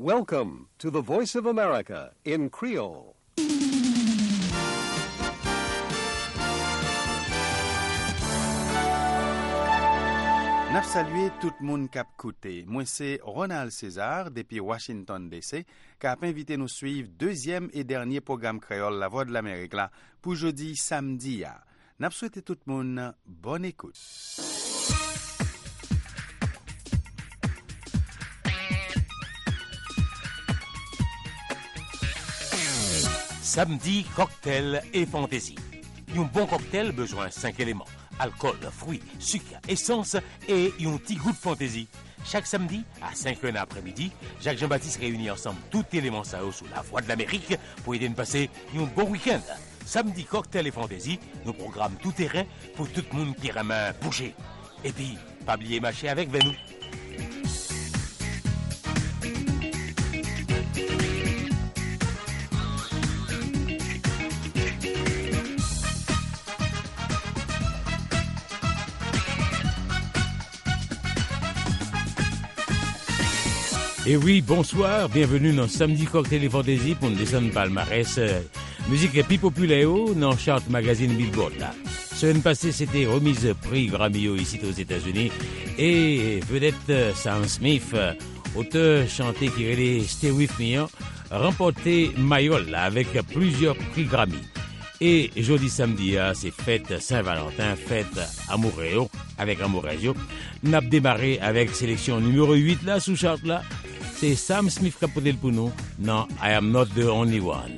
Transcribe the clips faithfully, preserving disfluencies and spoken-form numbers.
Welcome to the Voice of America in Creole. N'a salué tout le monde qui a écouté. Moi, c'est Ronald César, depuis Washington, D C, qui a invité nous suivre deuxième et dernier programme créole La Voix de l'Amérique là, pour jeudi samedi. N'a souhaité tout le monde bonne écoute. Samedi, cocktail et fantaisie. Un bon cocktail besoin de cinq éléments. Alcool, fruits, sucre, essence et un petit goût de fantaisie. Chaque samedi, à cinq heures l'après-midi, Jacques Jean-Baptiste réunit ensemble tous les éléments ça sous la Voix de l'Amérique pour aider nous passer un bon week-end. Samedi, cocktail et fantaisie, nous programme tout terrain pour tout le monde qui aime bouger. Et puis, pas oublier marcher avec Venou. Et oui, bonsoir, bienvenue dans Samedi Cocktail et Fantaisie pour nous descendre palmarès euh, musique et puis populaire dans Chart Magazine Billboard. Là. Semaine passée, c'était remise prix Grammy ici aux États-Unis et vedette euh, Sam Smith, euh, auteur chanté qui est Stay With Me, remporté Mayol avec plusieurs prix Grammy. Et jeudi samedi, c'est fête Saint-Valentin, fête Amoureux avec Amoureux. Nous avons démarré avec sélection numéro huit là, sous charte là. C'est Sam Smith qui a posé pour nous. Non, I am not the only one.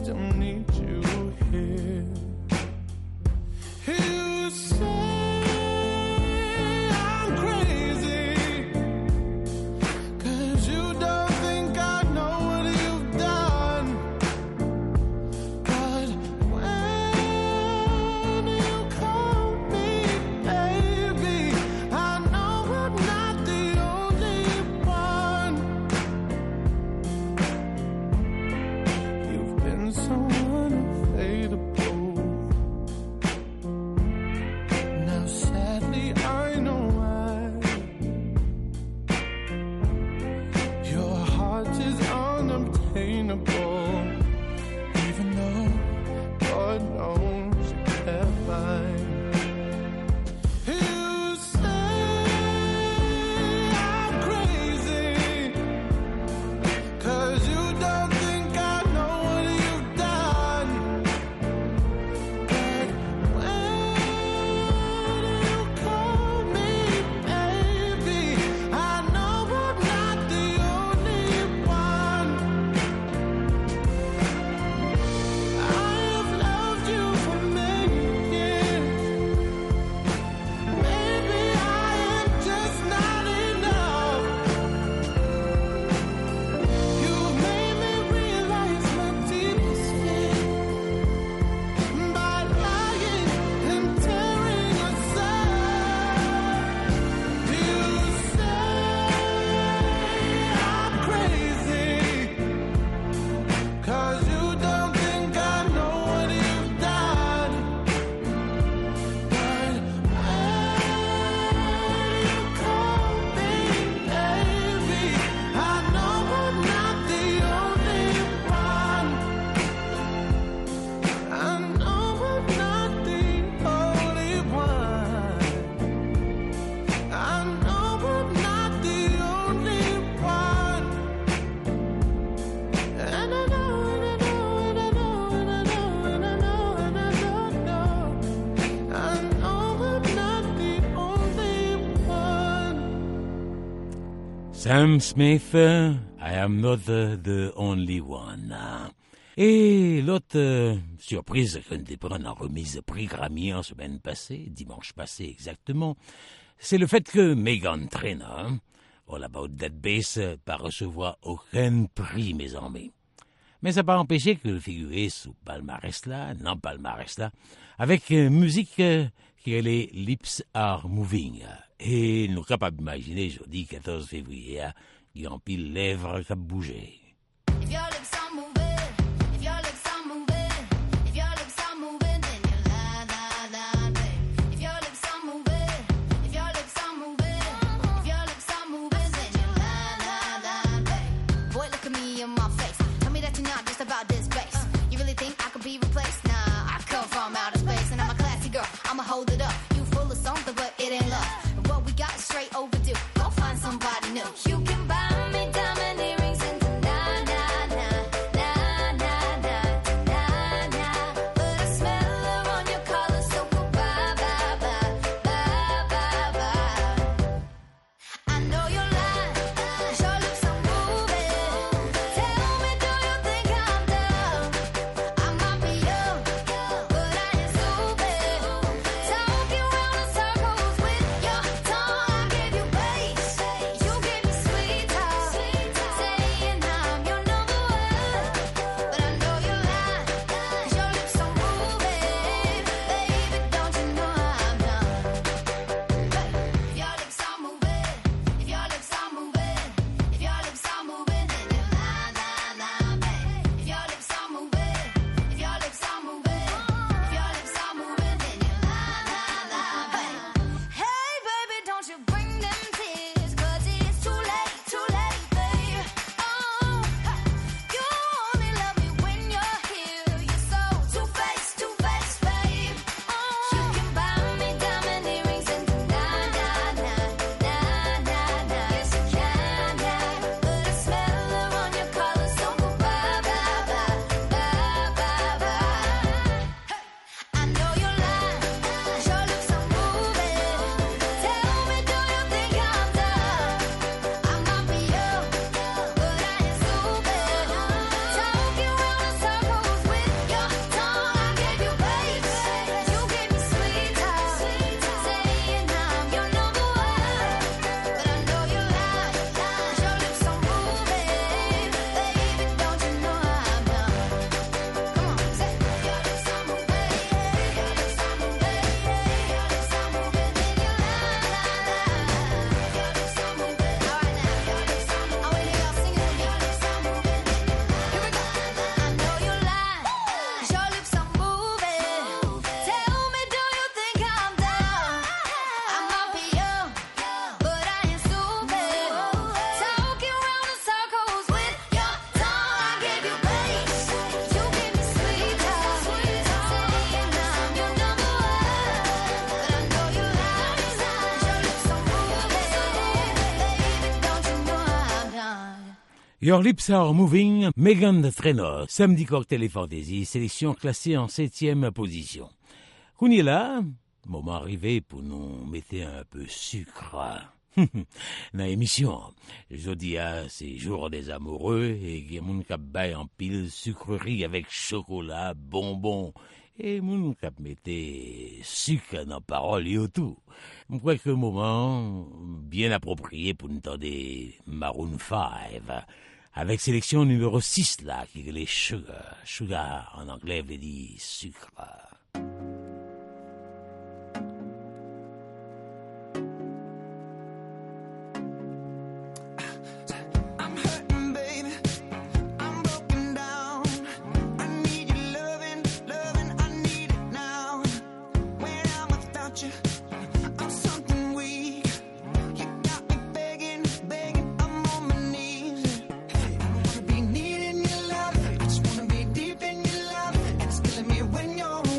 You say Sam Smith, I am not the, the only one. Et l'autre euh, surprise que nous avons en remise prix Grammy en semaine passée, dimanche passé exactement, c'est le fait que Meghan Trainor, All About That Bass, pas recevoir aucun prix, mes amis. Mais ça n'a pas empêché que le figurer sous palmarès là, non palmarès là, avec euh, musique euh, qui est les Lips Are Moving. Et nous sommes capables d'imaginer, jeudi quatorze février, il y a un pile lèvres qui a bougé. Your Lips Are Moving, Meghan Trainor, Samedi Cocktail et Fantasy, sélection classée en septième position. Qu'on y est là, moment arrivé pour nous mettre un peu sucre. Dans l'émission, je dis c'est jour des amoureux et qu'il y a mon cap bail en pile sucrerie avec chocolat, bonbons et mon cap mettait sucre dans parole et tout. Je crois que le moment bien approprié pour nous entendre Maroon five. Avec sélection numéro six là, qui est les sugar. Sugar en anglais veut dire sucre. When you're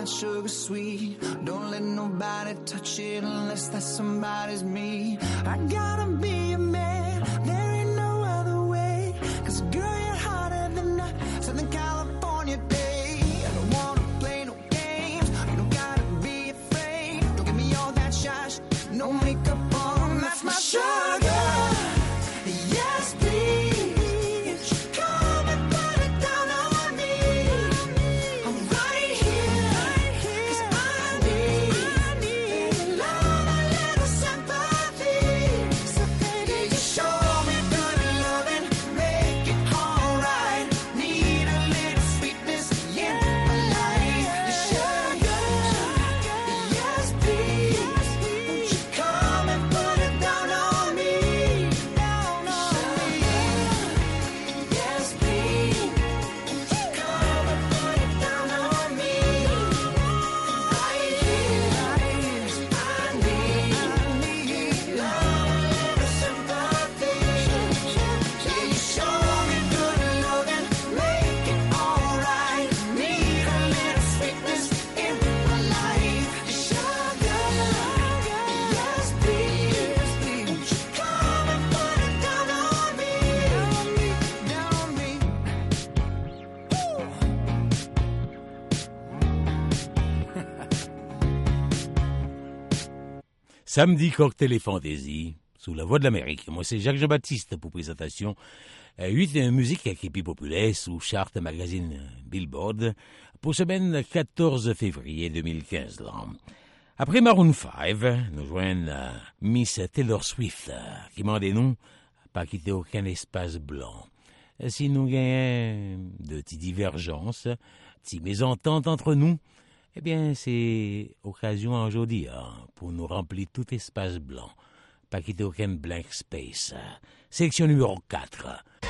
that sugar sweet. Don't let nobody touch it unless that somebody's me. I gotta be a man, there ain't no other way. Cause girl, you're hotter than a Southern California day. I don't wanna play no games, you don't gotta be afraid. Don't give me all that shy, no makeup on, that's my sugar. Yes, please. Samedi Cocktail et Fantaisie, sous la voix de l'Amérique. Moi, c'est Jacques Jean-Baptiste pour présentation. Euh, huit musique qui est populaire sous charte magazine Billboard pour semaine quatorze février deux mille quinze. Là. Après Maroon cinq, nous joignons euh, Miss Taylor Swift, euh, qui m'a des noms, pas quitter aucun espace blanc. Euh, si nous gagnons de petites divergences, de petites mésententes entre nous, eh bien, c'est occasion aujourd'hui hein, pour nous remplir tout espace blanc. Pas quitter aucun blank space. Section numéro quatre.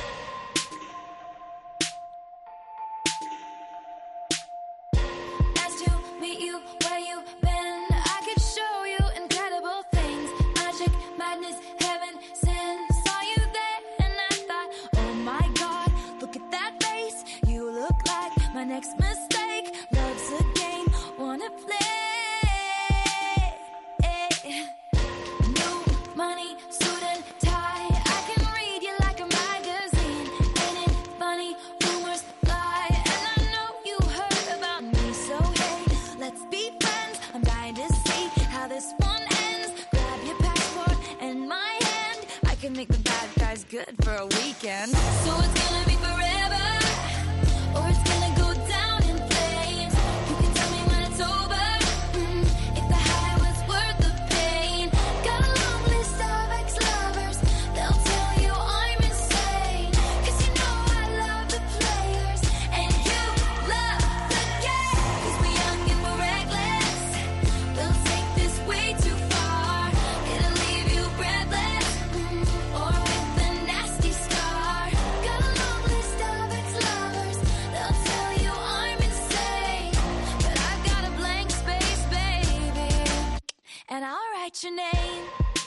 Good for a weekend. So it's gonna be forever, or it's gonna go down in flames. You can tell me when it's over, mm, if the high was worth the pain. Got a long list of ex-lovers, they'll tell you I'm insane. Cause you know I love the players, and you love the game. Cause we're young and we're reckless, we'll take this way too far. It'll leave you breathless, mm, or with the nasty scar. Got a long list of ex-lovers, they'll tell you I'm insane. But I've got a blank space, baby, and I'll write your name.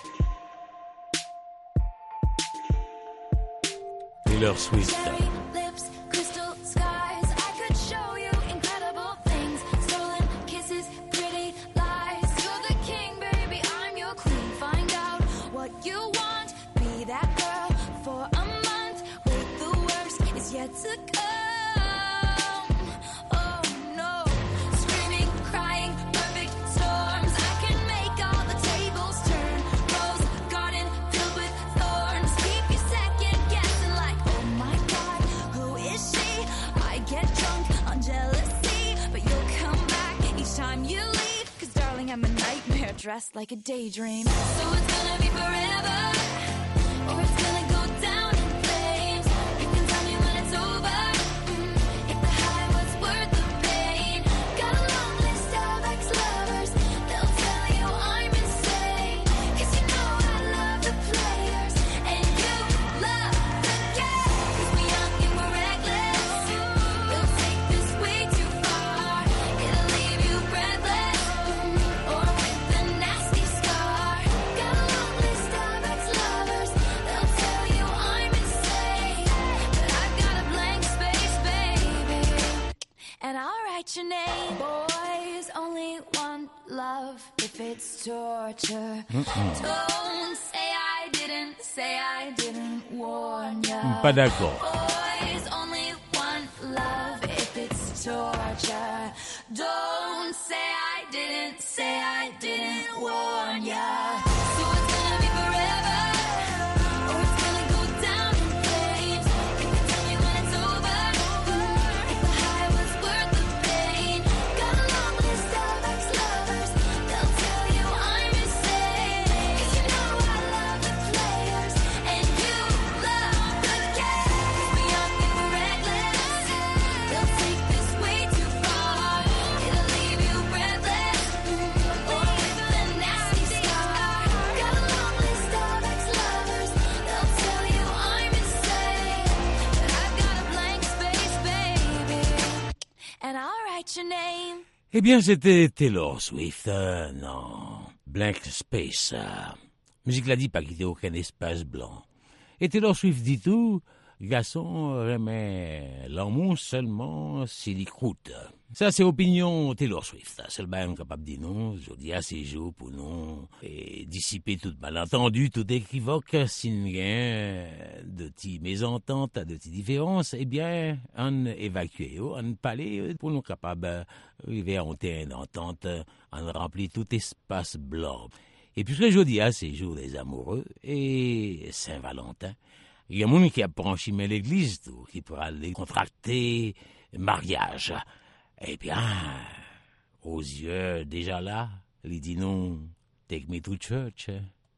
Taylor Swift. Cherry lips, crystal skies, I could show you incredible things. Stolen kisses, pretty lies. You're the king, baby, I'm your queen. Find out what you want, be that girl for a month. Wait, the worst is yet to come. Oh no, screaming, crying, perfect storms. I can make all the tables turn. Rose garden filled with thorns. Keep you second guessing like, oh my God, who is she? I get drunk on jealousy, but you'll come back each time you leave. Cause darling, I'm a nightmare dressed like a daydream. So it's gonna be forever, or it's gonna go down in flames. You can tell me when it's over, mm, if the high was worth the pain. Got a long list of ex-lovers, they'll tell you I'm insane. Cause you know I love the players, and you love the game. Cause we're young and we're reckless, we'll take this way too far. It'll leave you breathless, mm, or with the nasty scar. Got a long list of ex-lovers, they'll tell if it's torture. Don't say I didn't, say I didn't warn ya. Pas d'accord. Boys only want love if it's torture. Don't say I didn't, say I didn't warn ya. So it's gonna be forever, or it's gonna go down in flames. If you tell me when it's over, if the high was worth the pain. Got a long list of ex-lovers, they'll tell you I'm insane. 'Cause you know I love the players, and you love the game. 'Cause we're young and reckless, they'll take this way too far. It'll leave you breathless, or with a nasty scar. Got a long list of ex-lovers, they'll tell you I'm insane. But I've got a blank space, baby, and I'll write your name. Eh bien, c'était Taylor Swift. Euh, non, Blank Space. Euh. Musique l'a dit pas quitter aucun espace blanc. Et Taylor Swift dit tout, garçon remet l'amour seulement s'il y croûte. Ça, c'est opinion Taylor Swift. Seul ben capable de dire non, je dis à ces jours pour nous, et dissiper tout malentendu, tout équivoque, s'il n'y a de petites mésententes, de petites différences, eh bien, on évacue, on parle pour nous capables d'arriver à un terrain d'entente, on remplit tout espace blanc. Et puisque je dis à ces jours des amoureux et Saint-Valentin, il y a un monde qui a franchimé l'église, tout, qui pourra aller contracter mariage. Eh bien, aux yeux déjà là, il dit non, take me to church.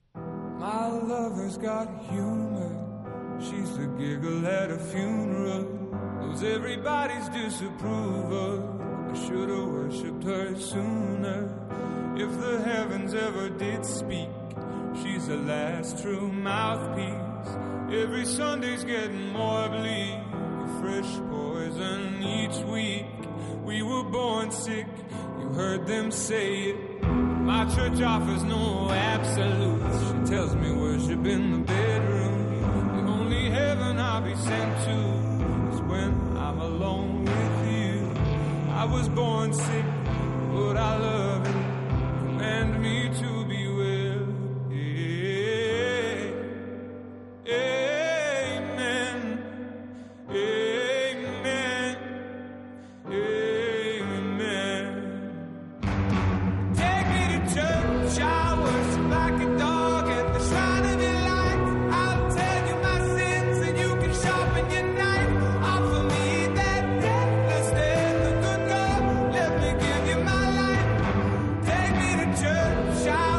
My lover's got humor. She's the giggle at a funeral. Knows everybody's disapproval. I should've worshipped her sooner. If the heavens ever did speak, she's the last true mouthpiece. Every Sunday's getting more bleak. Fresh poison each week. We were born sick, you heard them say it. My church offers no absolutes. She tells me worship in the bedroom. The only heaven I'll be sent to is when I'm alone with you. I was born sick, but I love it. Command me to be well. Amen. Amen. Amen. Take me to church, I worship like a dog at the shrine of your light. I'll tell you my sins and you can sharpen your knife. Offer me that deathless death, the good God, let me give you my life. Take me to church, I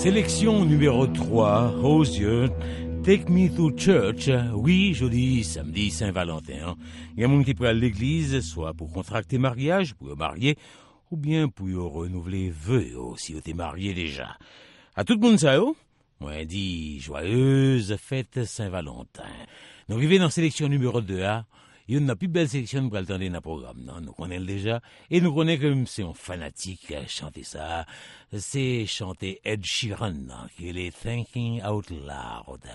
Sélection numéro trois, aux yeux, Take Me to Church. Oui, jeudi, samedi, Saint-Valentin. Il y a un monde qui prend l'église, soit pour contracter mariage, pour marier, ou bien pour renouveler vœux, si vous êtes marié déjà. À tout le monde, ça, oh? Moi, dit, joyeuse fête Saint-Valentin. Nous vivons dans sélection numéro deux, hein? Il y a une plus belle sélection pour attendre dans le programme, non? Nous connaissons déjà. Et nous connaissons comme c'est un fanatique à chanter ça. C'est chanter Ed Sheeran, qui est Thinking Out Loud.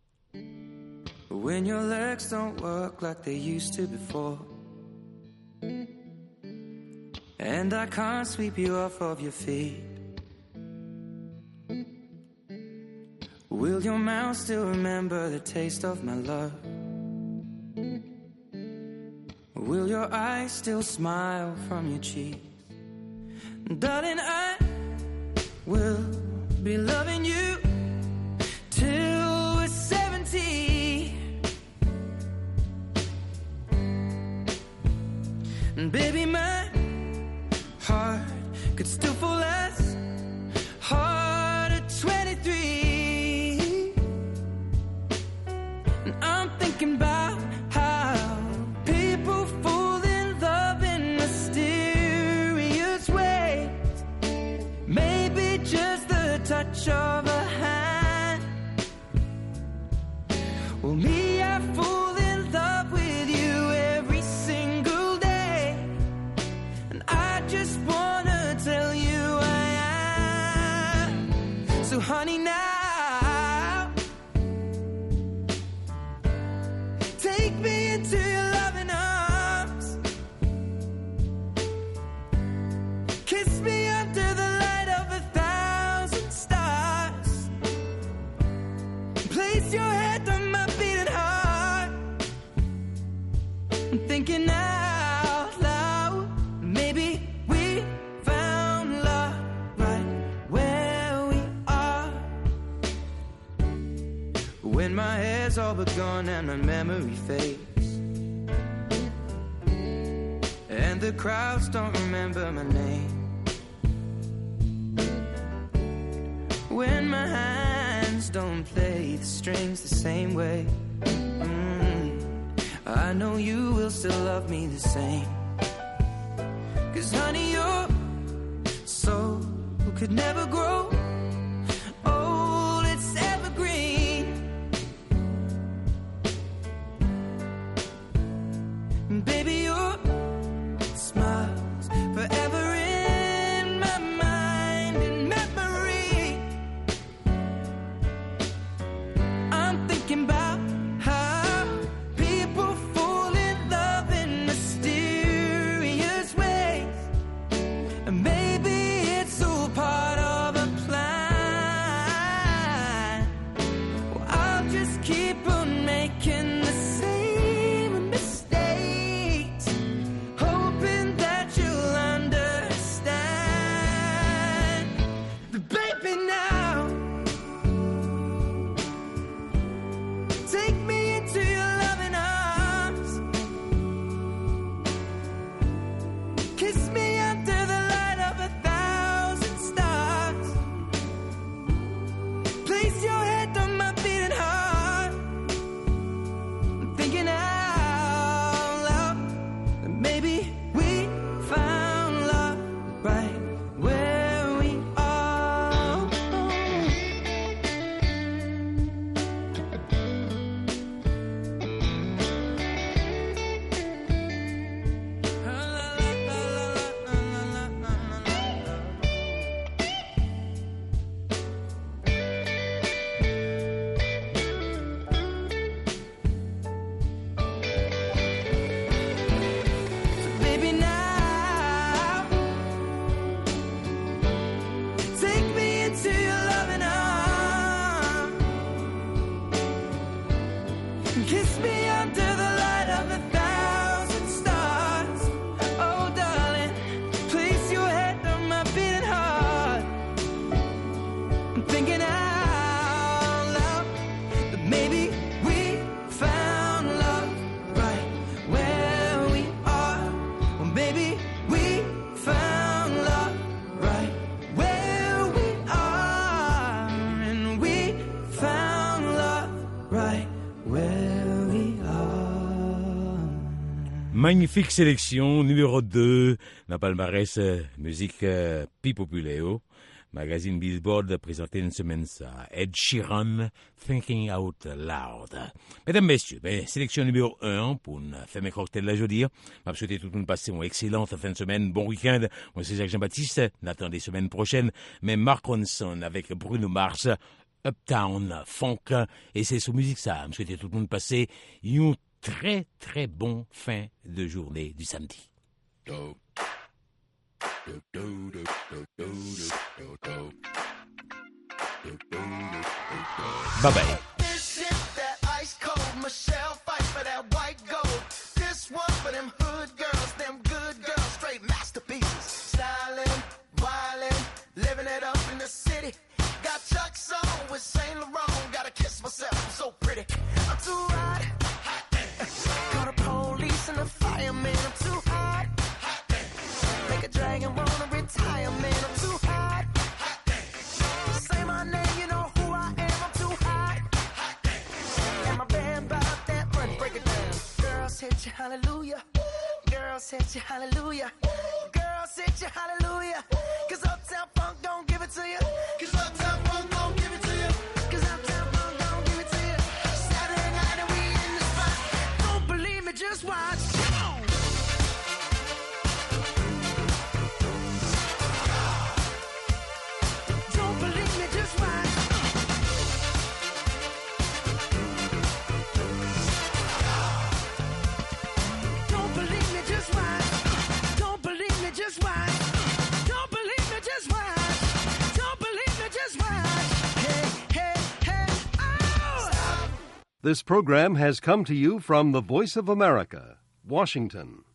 When your legs don't work like they used to before, and I can't sweep you off of your feet, will your mouth still remember the taste of my love? Will your eyes still smile from your cheeks? Darling, I will be loving you till we're seventy. And baby, my heart could still fall as hard at twenty-three. And I'm thinking about how people fall in love in mysterious ways. Maybe just the touch of a hand. Well, me, I fall in love with you every single day, and I just wanna tell you I am. So honey, now take me into your loving arms. Kiss me under the light of a thousand stars. Place your head on my beating heart. I'm thinking out loud, maybe we found love right where we are. When my hair's all but gone and my memory fades, and the crowds don't remember my name, when my hands don't play the strings the same way, mm, I know you will still love me the same. 'Cause honey, your soul could never grow old, it's evergreen. And baby, your smile's forever in my mind and memory. I'm thinking about how people fall in love in mysterious ways, and maybe it's all part of a plan. Well, I'll just keep on making the same mistakes, hoping that you'll understand. But baby, now take me into your loving arms. Kiss me under the light of a thousand stars. Place your head on my beating heart. I'm thinking out loud that maybe we found love right where we are. So baby, now take me into your loving arms. Kiss me under the light of a thousand stars. Oh, darling, place your head on my beating heart. I'm thinking out loud that maybe we found love right where we are. Well, maybe we found love right where we are. magnifique sélection, numéro deux, dans palmarès euh, musique euh, pi populaire. Magazine Billboard présenté une semaine ça. Ed Sheeran, Thinking Out Loud. Mesdames, messieurs, ben, sélection numéro un pour nous faire mes cocktails la jeudi. Je souhaite tout le monde passer une excellente fin de semaine, bon week-end. Moi, c'est Jacques Jean-Baptiste. N'attendez des semaines prochaines. Mais Mark Ronson avec Bruno Mars, Uptown Funk. Et c'est sous musique ça. Je souhaite tout le monde passer une très, très bon fin de journée du samedi. Do. Do, do, do, do, do, do, do. Do, do, do, do. Bye bye. This shit, that ice cold Michelle fight for that white gold. This one for them hood girls, them good girls, straight masterpieces. Styling, wildin', living it up in the city. Got Chuck's on with Saint Laurent. Gotta kiss myself, I'm so pretty. I'm too hot. Call the police and the fireman. I'm too hot. Make a dragon wanna retire, man. I'm too hot. Say my name, you know who I am. I'm too hot. And my band bought that money. Break it down. Girls hit you, hallelujah. Girls hit you, hallelujah. Girls hit you, hallelujah. Cause Uptown Funk don't give it to you. Cause Uptown Funk don't give it to you. Cause Uptown Funk don't give it to you. Saturday night and we in the spot. Don't believe me, just watch. Don't believe me, just watch. Don't believe me, just watch. Don't believe me, just watch. Don't believe me, just watch. Don't believe me, just watch. Hey, hey, hey, oh! Stop. This program has come to you from the Voice of America, Washington.